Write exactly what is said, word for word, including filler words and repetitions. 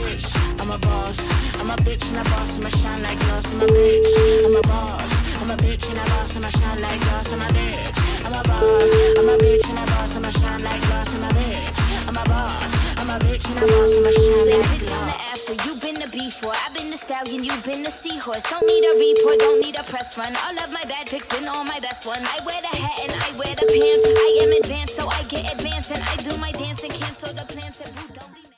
bitch, I'm a boss. I'm a bitch and a boss, I'ma shine like glass. I'm a bitch, I'm a boss. I'm a bitch and a boss, I'ma shine like glass. I'm a bitch, I'm a boss. I'm a bitch and a boss, I'ma shine like glass. I'm a bitch, I'm a boss. I'm a bitch and a boss, I'ma shine Say like bitch glass. on the after, you been the before. I've been the stallion, you been the seahorse. Don't need a report, don't need a press run. All of my bad pics been all my best ones. I wear the hat and I wear the pants. I am advanced, so I get advanced and I do my dance and cancel the plans. And boo, don't be